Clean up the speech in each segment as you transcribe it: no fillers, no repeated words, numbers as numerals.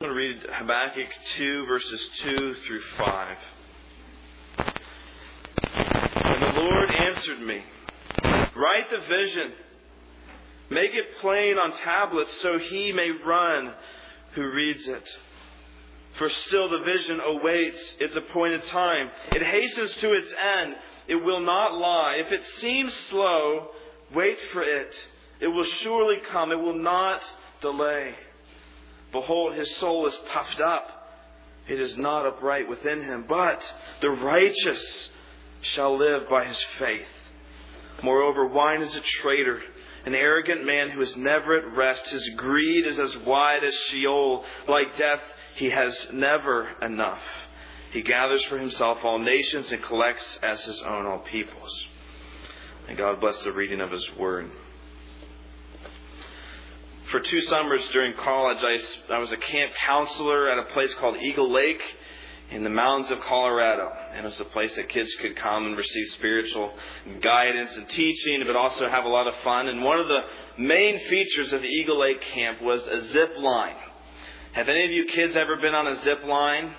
I'm going to read Habakkuk 2, verses 2 through 5. And the Lord answered me, write the vision, make it plain on tablets, so he may run who reads it. For still the vision awaits its appointed time. It hastens to its end. It will not lie. If it seems slow, wait for it. It will surely come. It will not delay. Behold, his soul is puffed up. It is not upright within him. But the righteous shall live by his faith. Moreover, wine is a traitor, an arrogant man who is never at rest. His greed is as wide as Sheol. Like death, he has never enough. He gathers for himself all nations and collects as his own all peoples. And God bless the reading of his word. For 2 summers during college, I was a camp counselor at a place called Eagle Lake in the mountains of Colorado. And it was a place that kids could come and receive spiritual guidance and teaching, but also have a lot of fun. And one of the main features of the Eagle Lake camp was a zip line. Have any of you kids ever been on a zip line?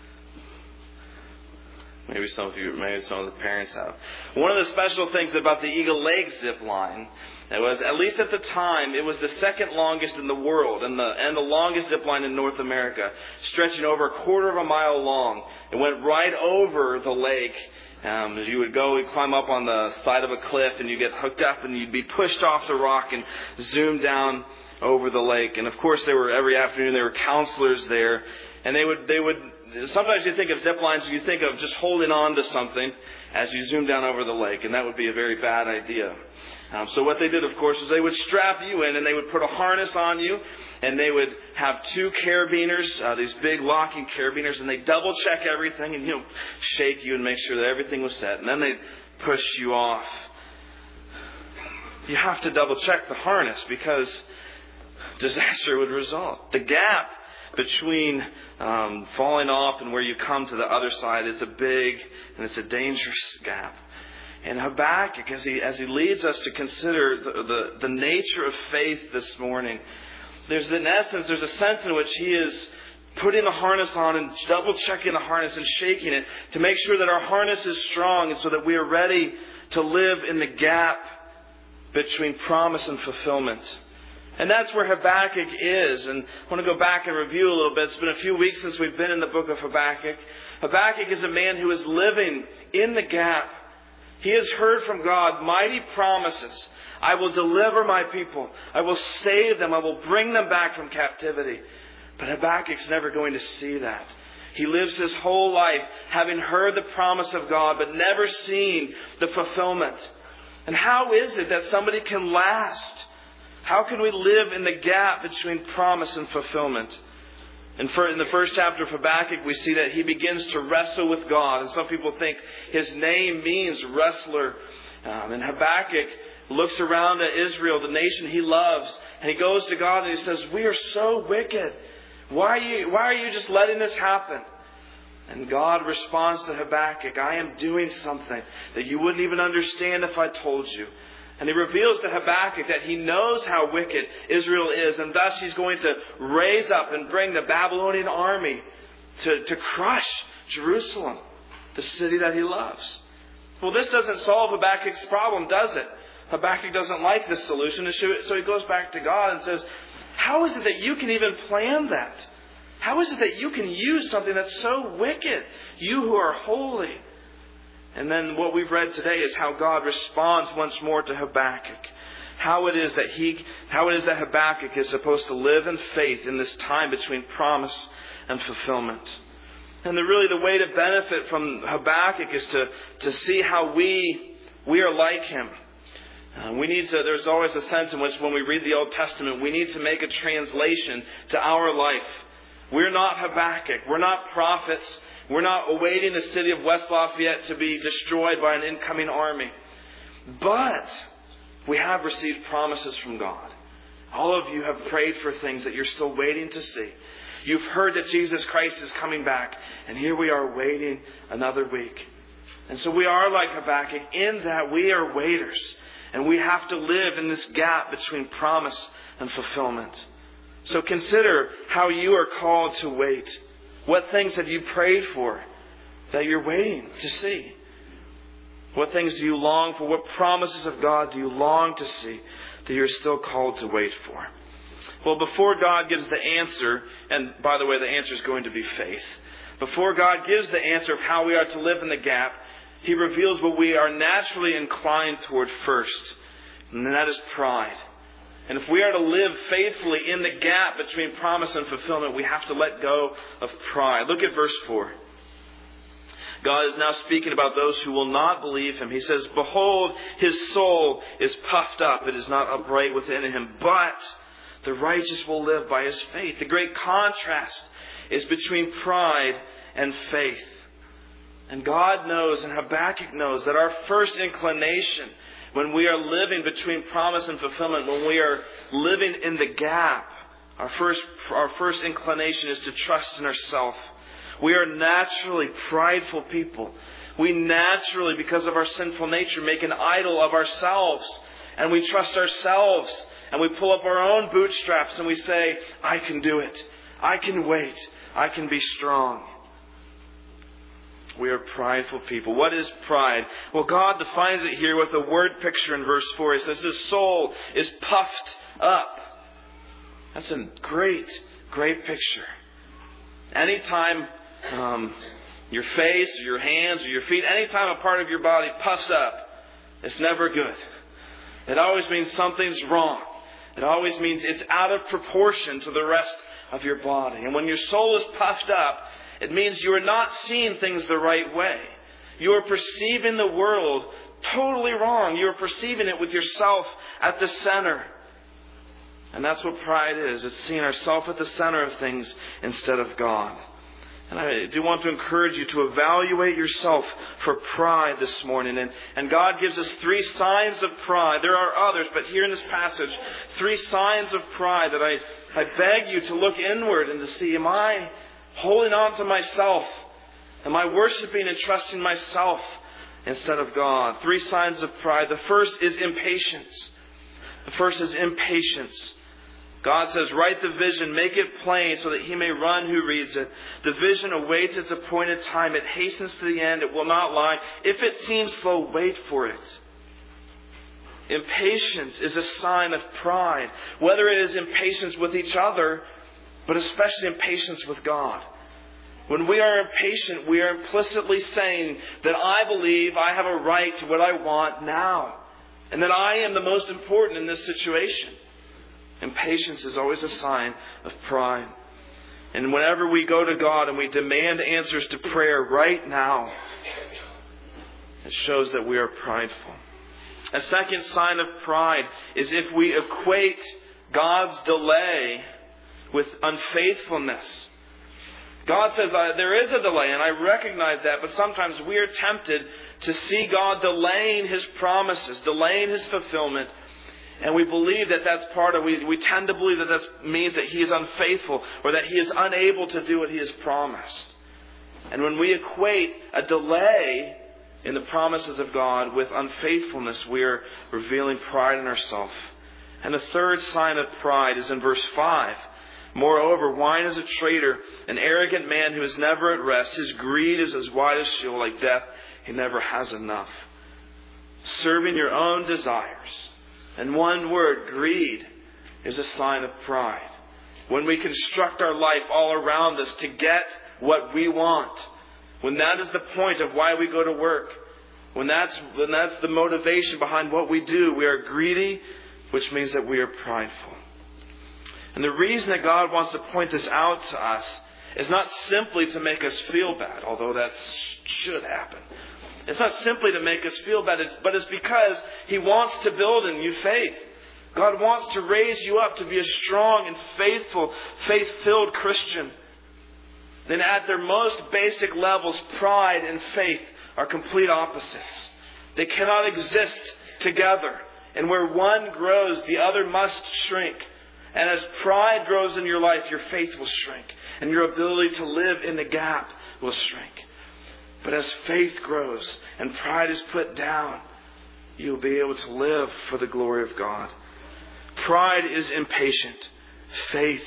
Maybe some of the parents have. One of the special things about the Eagle Lake zip line, it was, at least at the time, it was the second longest in the world and the longest zip line in North America, stretching over a quarter of a mile long. It went right over the lake. You would go and climb up on the side of a cliff, and you get hooked up, and you'd be pushed off the rock and zoom down over the lake. And of course, every afternoon there were counselors there, and they would. Sometimes you think of zip lines, you think of just holding on to something as you zoom down over the lake, and that would be a very bad idea. So what they did, of course, is they would strap you in, and they would put a harness on you, and they would have 2 carabiners, these big locking carabiners, and they double check everything and shake you and make sure that everything was set, and then they'd push you off. You have to double check the harness because disaster would result. The gap between falling off and where you come to the other side is a big and it's a dangerous gap. And Habakkuk, as he leads us to consider the nature of faith this morning, there's a sense in which he is putting the harness on and double checking the harness and shaking it to make sure that our harness is strong and so that we are ready to live in the gap between promise and fulfillment. And that's where Habakkuk is. And I want to go back and review a little bit. It's been a few weeks since we've been in the book of Habakkuk. Habakkuk is a man who is living in the gap. He has heard from God mighty promises. I will deliver my people. I will save them. I will bring them back from captivity. But Habakkuk's never going to see that. He lives his whole life having heard the promise of God, but never seen the fulfillment. And how is it that somebody can last? How can we live in the gap between promise and fulfillment? And in the first chapter of Habakkuk, we see that he begins to wrestle with God. And some people think his name means wrestler. And Habakkuk looks around at Israel, the nation he loves, and he goes to God and he says, we are so wicked. Why are you just letting this happen? And God responds to Habakkuk, I am doing something that you wouldn't even understand if I told you. And he reveals to Habakkuk that he knows how wicked Israel is, and thus he's going to raise up and bring the Babylonian army to crush Jerusalem, the city that he loves. Well, this doesn't solve Habakkuk's problem, does it? Habakkuk doesn't like this solution, so he goes back to God and says, how is it that you can even plan that? How is it that you can use something that's so wicked, you who are holy? And then what we've read today is how God responds once more to Habakkuk. How it is that Habakkuk is supposed to live in faith in this time between promise and fulfillment. And the way to benefit from Habakkuk is to see how we are like him. There's always a sense in which when we read the Old Testament, we need to make a translation to our life. We're not Habakkuk. We're not prophets. We're not awaiting the city of West Lafayette to be destroyed by an incoming army. But we have received promises from God. All of you have prayed for things that you're still waiting to see. You've heard that Jesus Christ is coming back. And here we are waiting another week. And so we are like Habakkuk in that we are waiters. And we have to live in this gap between promise and fulfillment. So consider how you are called to wait. What things have you prayed for that you're waiting to see? What things do you long for? What promises of God do you long to see that you're still called to wait for? Well, before God gives the answer, and by the way, the answer is going to be faith. Before God gives the answer of how we are to live in the gap, He reveals what we are naturally inclined toward first, and that is pride. And if we are to live faithfully in the gap between promise and fulfillment, we have to let go of pride. Look at verse 4. God is now speaking about those who will not believe Him. He says, "Behold, his soul is puffed up. It is not upright within him. But the righteous will live by his faith." The great contrast is between pride and faith. And God knows, and Habakkuk knows, that our first inclination when we are living between promise and fulfillment, when we are living in the gap, our first inclination is to trust in ourselves. We are naturally prideful people. We naturally, because of our sinful nature, make an idol of ourselves. And we trust ourselves. And we pull up our own bootstraps and we say, "I can do it. I can wait. I can be strong." We are prideful people. What is pride? Well, God defines it here with a word picture in verse 4. He says his soul is puffed up. That's a great, great picture. Anytime your face, or your hands, or your feet, anytime a part of your body puffs up, it's never good. It always means something's wrong. It always means it's out of proportion to the rest of your body. And when your soul is puffed up, it means you are not seeing things the right way. You are perceiving the world totally wrong. You are perceiving it with yourself at the center. And that's what pride is. It's seeing ourselves at the center of things instead of God. And I do want to encourage you to evaluate yourself for pride this morning. And God gives us 3 signs of pride. There are others, but here in this passage, 3 signs of pride that I beg you to look inward and to see, am I holding on to myself? Am I worshiping and trusting myself instead of God? 3 signs of pride. The first is impatience. God says, "Write the vision, make it plain so that he may run who reads it. The vision awaits its appointed time. It hastens to the end. It will not lie. If it seems slow, wait for it." Impatience is a sign of pride. Whether it is impatience with each other, but especially impatience with God. When we are impatient, we are implicitly saying that I believe I have a right to what I want now. And that I am the most important in this situation. Impatience is always a sign of pride. And whenever we go to God and we demand answers to prayer right now, it shows that we are prideful. A second sign of pride is if we equate God's delay with unfaithfulness. God says there is a delay, and I recognize that, but sometimes we are tempted to see God delaying His promises, delaying His fulfillment, and we believe that that's part of it. We tend to believe that means that He is unfaithful or that He is unable to do what He has promised. And when we equate a delay in the promises of God with unfaithfulness, we are revealing pride in ourselves. And the third sign of pride is in verse 5. "Moreover, wine is a traitor, an arrogant man who is never at rest. His greed is as wide as Sheol, like death. He never has enough." Serving your own desires. And one word, greed, is a sign of pride. When we construct our life all around us to get what we want, when that is the point of why we go to work, when that's the motivation behind what we do, we are greedy, which means that we are prideful. And the reason that God wants to point this out to us is not simply to make us feel bad, although that should happen. It's not simply to make us feel bad, but it's because He wants to build in you faith. God wants to raise you up to be a strong and faithful, faith-filled Christian. Then at their most basic levels, pride and faith are complete opposites. They cannot exist together. And where one grows, the other must shrink. And as pride grows in your life, your faith will shrink. And your ability to live in the gap will shrink. But as faith grows and pride is put down, you'll be able to live for the glory of God. Pride is impatient. Faith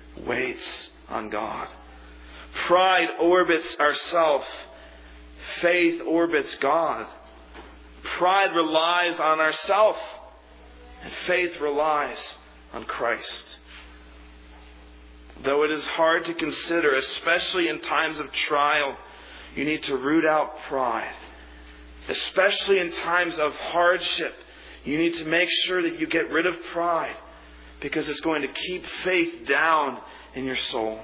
waits on God. Pride orbits ourself. Faith orbits God. Pride relies on ourself. And faith relies on Christ. Though it is hard to consider, especially in times of trial, you need to root out pride. Especially in times of hardship, you need to make sure that you get rid of pride, because it's going to keep faith down in your soul.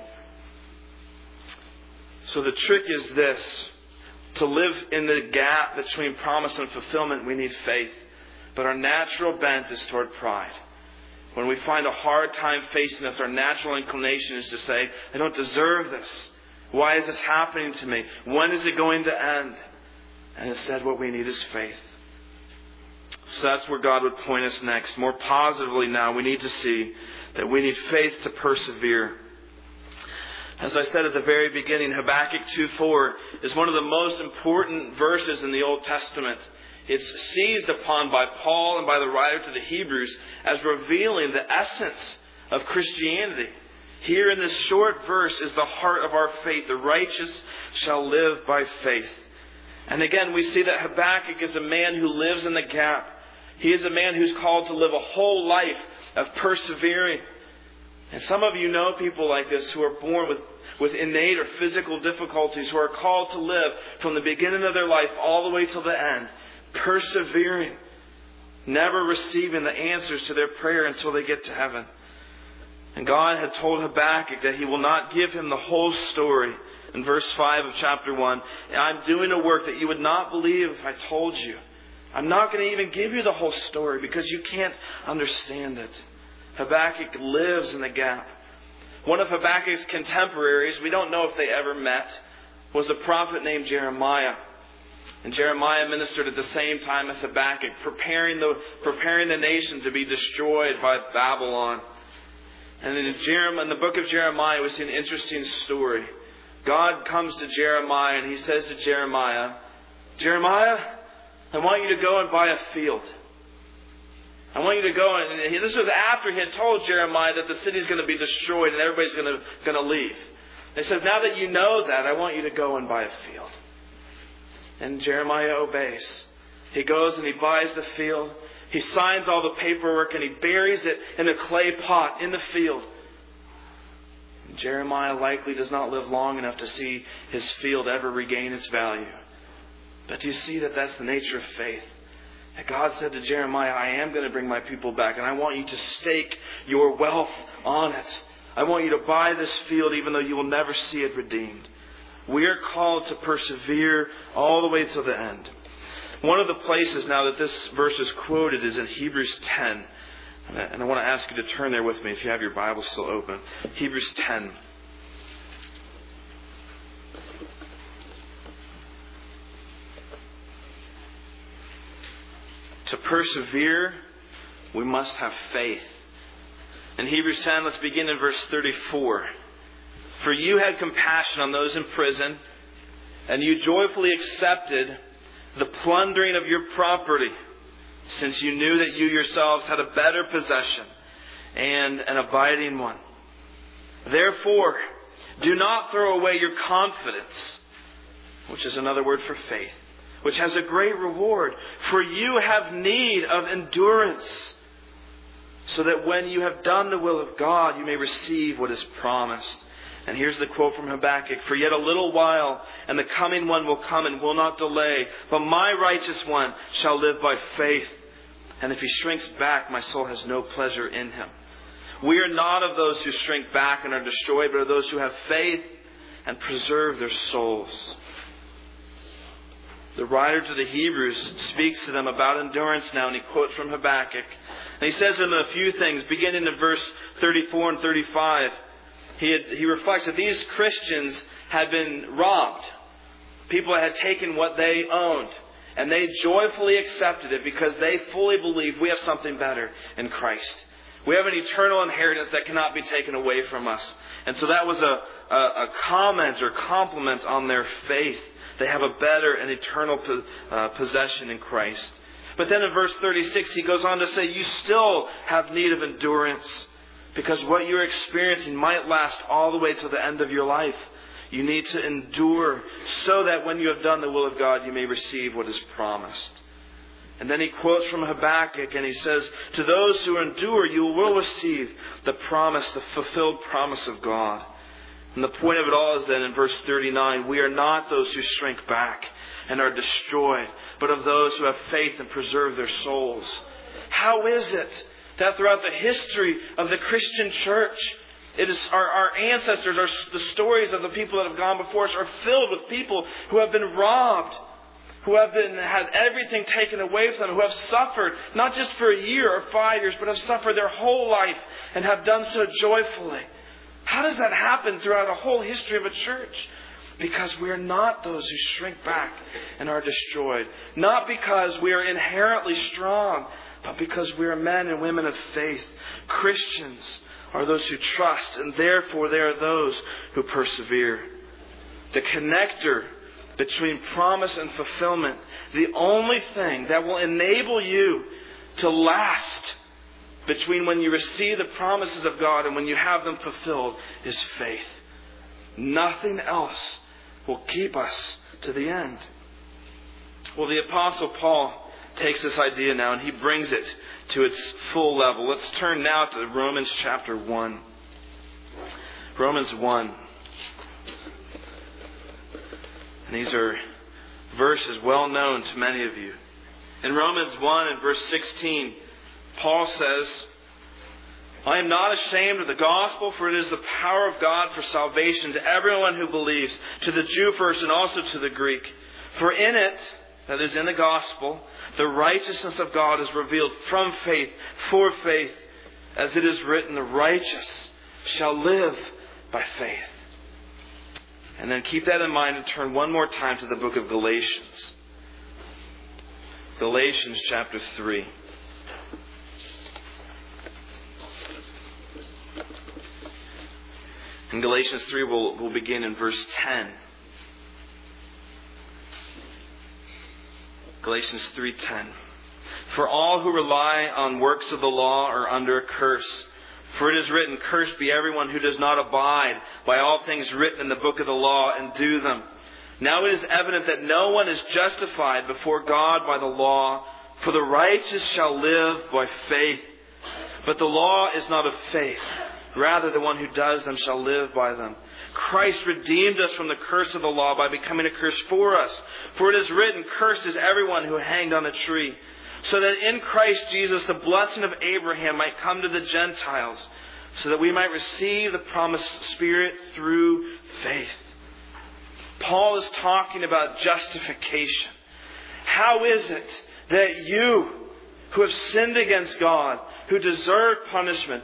So the trick is this. To live in the gap between promise and fulfillment, we need faith. But our natural bent is toward pride. When we find a hard time facing this, our natural inclination is to say, I don't deserve this. Why is this happening to me? When is it going to end? And instead what we need is faith. So that's where God would point us next. More positively now, we need to see that we need faith to persevere. As I said at the very beginning, Habakkuk 2:4 is one of the most important verses in the Old Testament. It's seized upon by Paul and by the writer to the Hebrews as revealing the essence of Christianity. Here in this short verse is the heart of our faith. The righteous shall live by faith. And again, we see that Habakkuk is a man who lives in the gap. He is a man who's called to live a whole life of persevering. And some of you know people like this who are born with innate or physical difficulties, who are called to live from the beginning of their life all the way till the end, persevering, never receiving the answers to their prayer until they get to heaven. And God had told Habakkuk that He will not give him the whole story. In verse 5 of chapter 1, I'm doing a work that you would not believe if I told you. I'm not going to even give you the whole story because you can't understand it. Habakkuk lives in the gap. One of Habakkuk's contemporaries, we don't know if they ever met, was a prophet named Jeremiah. And Jeremiah ministered at the same time as Habakkuk, preparing the nation to be destroyed by Babylon. And in the book of Jeremiah, we see an interesting story. God comes to Jeremiah and He says to Jeremiah, Jeremiah, I want you to go and buy a field. I want you to go and this was after He had told Jeremiah that the city's going to be destroyed and everybody's going to leave. He says, now that you know that, I want you to go and buy a field. And Jeremiah obeys. He goes and he buys the field. He signs all the paperwork and he buries it in a clay pot in the field. And Jeremiah likely does not live long enough to see his field ever regain its value. But do you see that that's the nature of faith? That God said to Jeremiah, I am going to bring my people back, and I want you to stake your wealth on it. I want you to buy this field even though you will never see it redeemed. We are called to persevere all the way to the end. One of the places now that this verse is quoted is in Hebrews 10. And I want to ask you to turn there with me if you have your Bible still open. Hebrews 10. To persevere, we must have faith. In Hebrews 10, let's begin in verse 34. For you had compassion on those in prison, and you joyfully accepted the plundering of your property, since you knew that you yourselves had a better possession and an abiding one. Therefore, do not throw away your confidence, which is another word for faith, which has a great reward. For you have need of endurance, so that when you have done the will of God, you may receive what is promised. And here's the quote from Habakkuk. For yet a little while, and the coming one will come and will not delay. But my righteous one shall live by faith. And if he shrinks back, my soul has no pleasure in him. We are not of those who shrink back and are destroyed, but of those who have faith and preserve their souls. The writer to the Hebrews speaks to them about endurance now, and he quotes from Habakkuk. And he says to them a few things, beginning in verse 34 and 35. He reflects that these Christians had been robbed. People had taken what they owned, and they joyfully accepted it because they fully believed we have something better in Christ. We have an eternal inheritance that cannot be taken away from us. And so that was a comment or compliment on their faith. They have a better and eternal possession in Christ. But then in verse 36, he goes on to say, you still have need of endurance. Because what you're experiencing might last all the way to the end of your life. You need to endure so that when you have done the will of God, you may receive what is promised. And then he quotes from Habakkuk and he says, to those who endure, you will receive the promise, the fulfilled promise of God. And the point of it all is that in verse 39, we are not those who shrink back and are destroyed, but of those who have faith and preserve their souls. How is it that throughout the history of the Christian church, it is our ancestors, the stories of the people that have gone before us are filled with people who have been robbed, who have had everything taken away from them, who have suffered, not just for a year or 5 years, but have suffered their whole life and have done so joyfully. How does that happen throughout a whole history of a church? Because we are not those who shrink back and are destroyed. Not because we are inherently strong, but because we are men and women of faith. Christians are those who trust, and therefore they are those who persevere. The connector between promise and fulfillment, the only thing that will enable you to last between when you receive the promises of God and when you have them fulfilled, is faith. Nothing else will keep us to the end. Well, the Apostle Paul takes this idea now and he brings it to its full level. Let's turn now to Romans chapter 1. Romans 1. And these are verses well known to many of you. In Romans 1 and verse 16, Paul says, I am not ashamed of the gospel, for it is the power of God for salvation to everyone who believes, to the Jew first and also to the Greek. For in it, that is in the gospel, the righteousness of God is revealed from faith, for faith, as it is written, the righteous shall live by faith. And then keep that in mind and turn one more time to the book of Galatians. Galatians chapter 3. In Galatians 3, we'll begin in verse 10. Galatians 3:10. For all who rely on works of the law are under a curse. For it is written, cursed be everyone who does not abide by all things written in the book of the law and do them. Now it is evident that no one is justified before God by the law, for the righteous shall live by faith. But the law is not of faith. Rather, the one who does them shall live by them. Christ redeemed us from the curse of the law by becoming a curse for us. For it is written, cursed is everyone who hanged on a tree, so that in Christ Jesus the blessing of Abraham might come to the Gentiles, so that we might receive the promised Spirit through faith. Paul is talking about justification. How is it that you, who have sinned against God, who deserve punishment,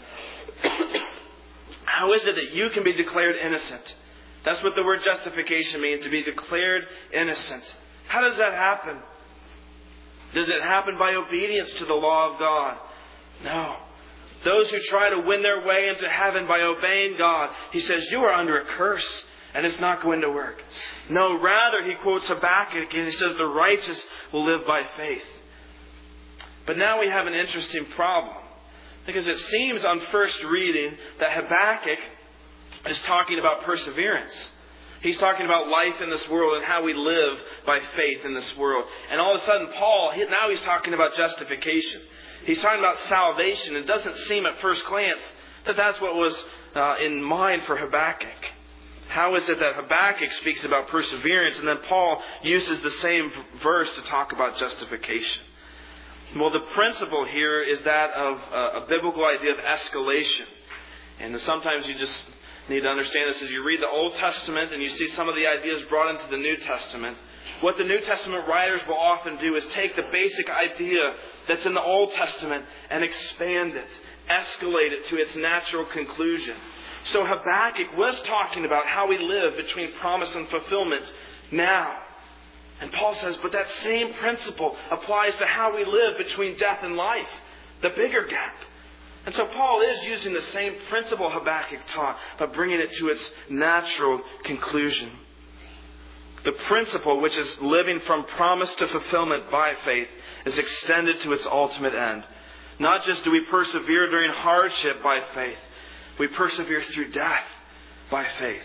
how is it that you can be declared innocent? That's what the word justification means, to be declared innocent. How does that happen? Does it happen by obedience to the law of God? No. Those who try to win their way into heaven by obeying God, he says, you are under a curse and it's not going to work. No, rather, he quotes Habakkuk and he says, the righteous will live by faith. But now we have an interesting problem. Because it seems on first reading that Habakkuk is talking about perseverance. He's talking about life in this world and how we live by faith in this world. And all of a sudden, Paul, now he's talking about justification. He's talking about salvation. It doesn't seem at first glance that that's what was in mind for Habakkuk. How is it that Habakkuk speaks about perseverance and then Paul uses the same verse to talk about justification? Well, the principle here is that of a biblical idea of escalation. And sometimes you just need to understand this as you read the Old Testament and you see some of the ideas brought into the New Testament. What the New Testament writers will often do is take the basic idea that's in the Old Testament and expand it, escalate it to its natural conclusion. So Habakkuk was talking about how we live between promise and fulfillment now. And Paul says, but that same principle applies to how we live between death and life, the bigger gap. And so Paul is using the same principle Habakkuk taught, but bringing it to its natural conclusion. The principle, which is living from promise to fulfillment by faith, is extended to its ultimate end. Not just do we persevere during hardship by faith, We persevere through death by faith.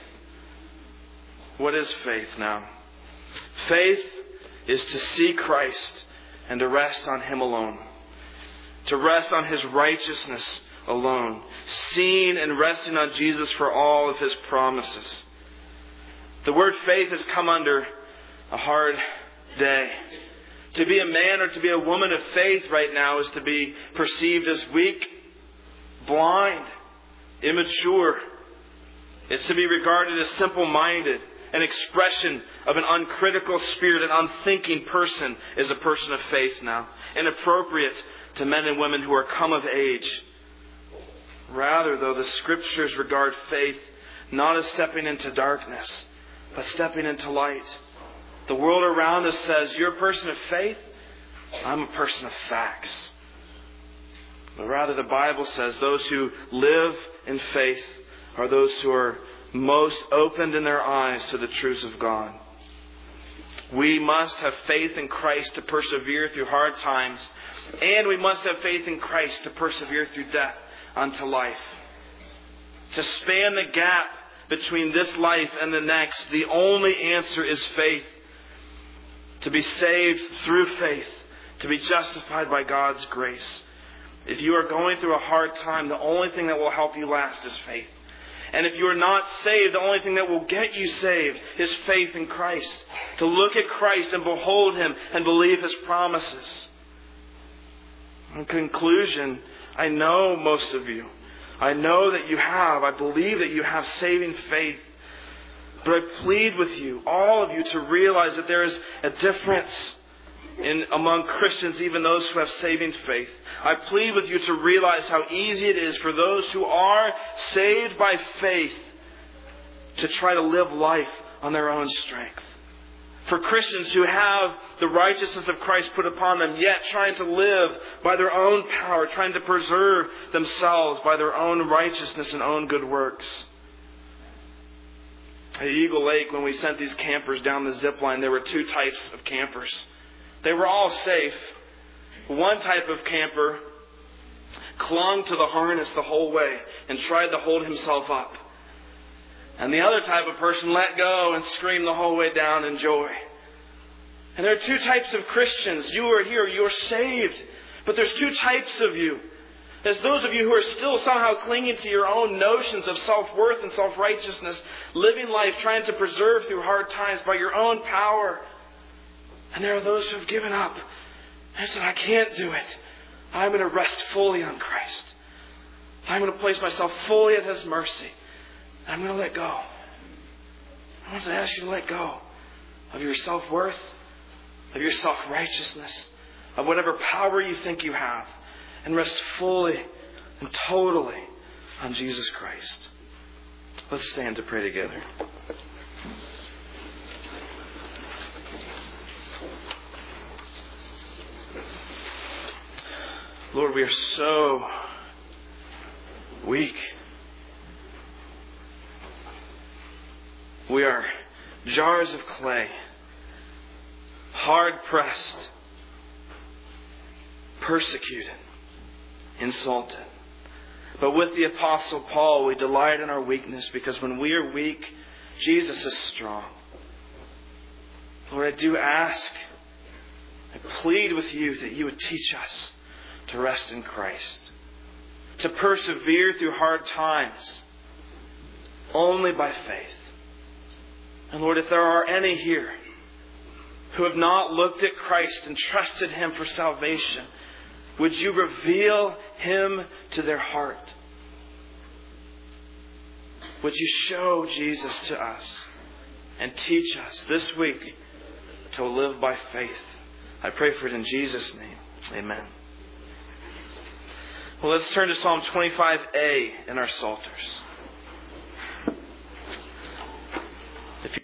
What is faith now? Faith is to see Christ and to rest on Him alone. To rest on His righteousness alone. Seeing and resting on Jesus for all of His promises. The word faith has come under a hard day. To be a man or to be a woman of faith right now is to be perceived as weak, blind, immature. It's to be regarded as simple-minded. An expression of an uncritical spirit, an unthinking person is a person of faith now. Inappropriate to men and women who are come of age. Rather, though, the Scriptures regard faith not as stepping into darkness, but stepping into light. The world around us says, you're a person of faith, I'm a person of facts. But rather, the Bible says those who live in faith are those who are most opened in their eyes to the truths of God. We must have faith in Christ to persevere through hard times. And we must have faith in Christ to persevere through death unto life. To span the gap between this life and the next, the only answer is faith. To be saved through faith. To be justified by God's grace. If you are going through a hard time, the only thing that will help you last is faith. And if you are not saved, the only thing that will get you saved is faith in Christ. To look at Christ and behold Him and believe His promises. In conclusion, I know most of you. I know that you have. I believe that you have saving faith. But I plead with you, all of you, to realize that there is a difference among Christians, even those who have saving faith. I plead with you to realize how easy it is for those who are saved by faith to try to live life on their own strength. For Christians who have the righteousness of Christ put upon them, yet trying to live by their own power, trying to preserve themselves by their own righteousness and own good works. At Eagle Lake, when we sent these campers down the zip line, there were two types of campers. They were all safe. One type of camper clung to the harness the whole way and tried to hold himself up. And the other type of person let go and screamed the whole way down in joy. And there are two types of Christians. You are here, you are saved. But there's two types of you. There's those of you who are still somehow clinging to your own notions of self-worth and self-righteousness, living life trying to preserve through hard times by your own power. And there are those who have given up. And said, I can't do it. I'm going to rest fully on Christ. I'm going to place myself fully at His mercy. And I'm going to let go. I want to ask you to let go of your self-worth, of your self-righteousness, of whatever power you think you have, and rest fully and totally on Jesus Christ. Let's stand to pray together. Lord, we are so weak. We are jars of clay, hard-pressed, persecuted, insulted. But with the Apostle Paul, we delight in our weakness, because when we are weak, Jesus is strong. Lord, I do ask, I plead with you that you would teach us to rest in Christ, to persevere through hard times only by faith. And Lord, if there are any here who have not looked at Christ and trusted Him for salvation, would you reveal Him to their heart? Would you show Jesus to us and teach us this week to live by faith? I pray for it in Jesus' name. Amen. Well, let's turn to Psalm 25a in our Psalters.